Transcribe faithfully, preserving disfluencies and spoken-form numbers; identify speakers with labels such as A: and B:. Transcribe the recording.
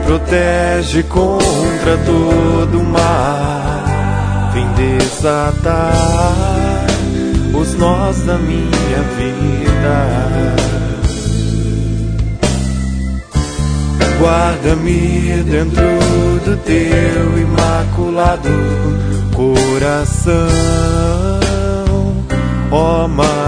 A: protege contra todo mal. Vem desatar os nós da minha vida. Guarda-me dentro do teu imaculado coração, ó Maria.